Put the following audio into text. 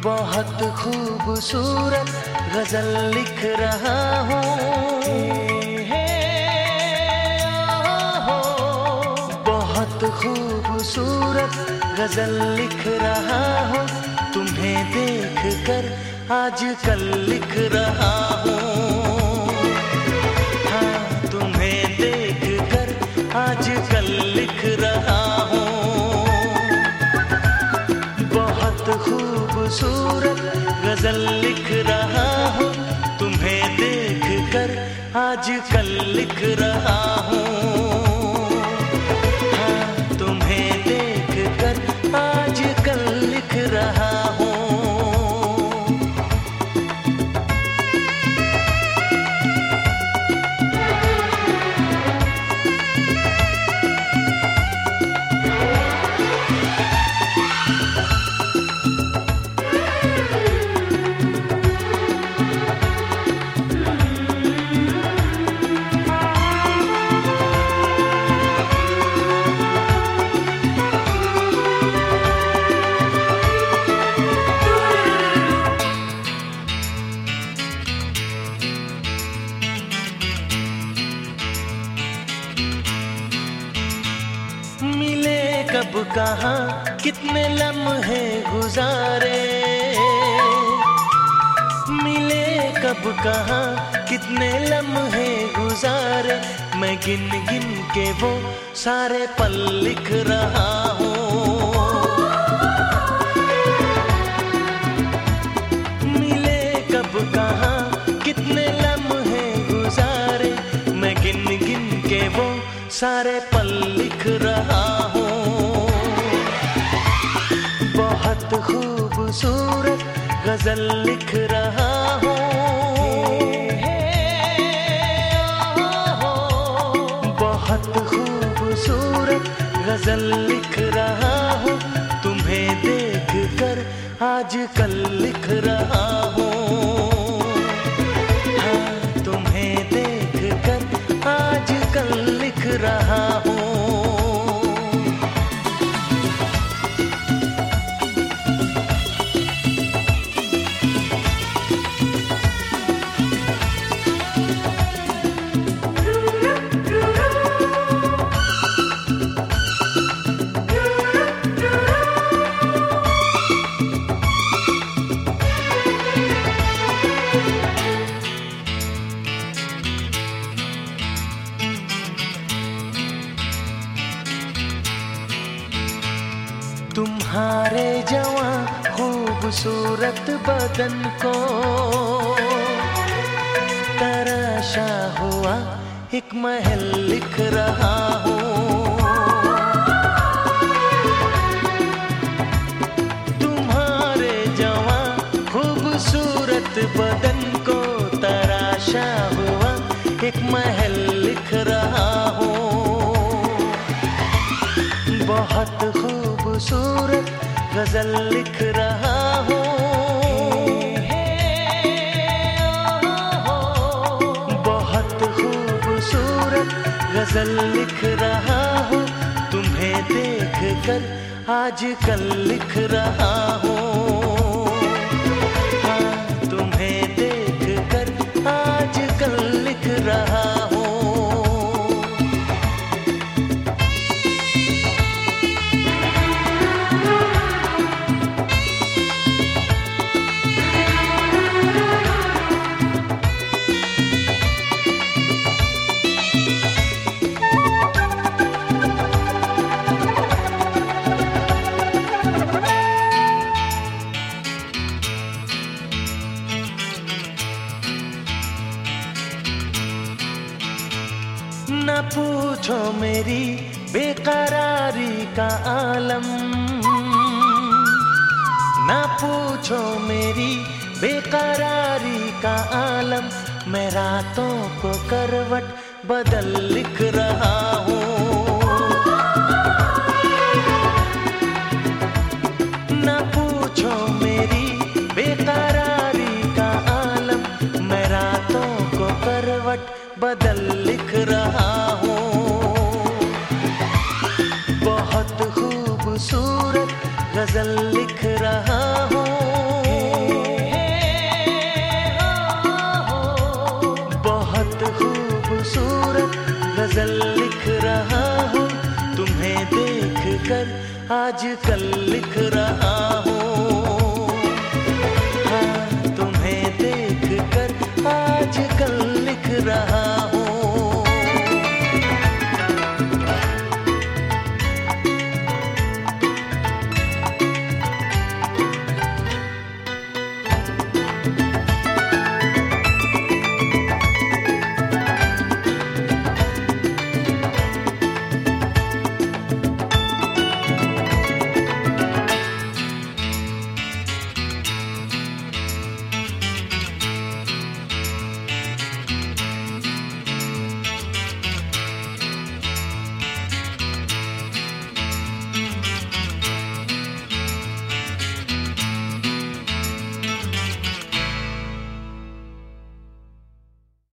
बहुत खूबसूरत गजल लिख रहा हूँ, बहुत खूबसूरत गजल लिख रहा हूँ। तुम्हें देख कर आजकल लिख रहा हूँ, हाँ तुम्हें देख कर आजकल लिख रहा हूँ। बहुत खूबसूरत गजल लिख रहा हूँ, तुम्हें देख कर आजकल लिख रहा हूँ, हाँ तुम्हें देख कर आजकल लिख रहा हूँ। मिले कब कहाँ कितने लम्हे गुजारे, मिले कब कहाँ कितने लम्हे गुजारे, मैं गिन गिन के वो सारे पल लिख रहा हूँ। मिले कब कहाँ कितने लम्हे गुजारे, मैं गिन गिन के वो सारे पल लिख रहा हूँ। बहुत खूबसूरत गजल लिख रहा हूँ, बहुत खूबसूरत गजल लिख रहा हूँ। तुम्हें देख कर आजकल लिख रहा हूँ, हाँ तुम्हें देख कर आजकल लिख रहा हूँ। तुम्हारे जवां खूबसूरत बदन को तराशा हुआ एक महल लिख रहा हूँ। तुम्हारे जवां खूबसूरत बदन को तराशा हुआ एक महल लिख रहा हूँ। बहुत खूबसूरत गजल लिख रहा हूँ, बहुत खूबसूरत गजल लिख रहा हूँ। तुम्हें देख कर आजकल लिख रहा हूँ, हाँ तुम्हें देख कर आजकल लिख रहा हूँ। न पूछो मेरी बेकरारी का आलम, न पूछो मेरी बेकरारी का आलम, मैं रातों को करवट बदल लिख रहा हूँ। न पूछो मेरी बेकरारी का आलम, मैं रातों को करवट बदल लिख रहा हूँ। बहुत खूबसूरत गजल लिख रहा हूँ, कर आज कल लिख रहा हूँ।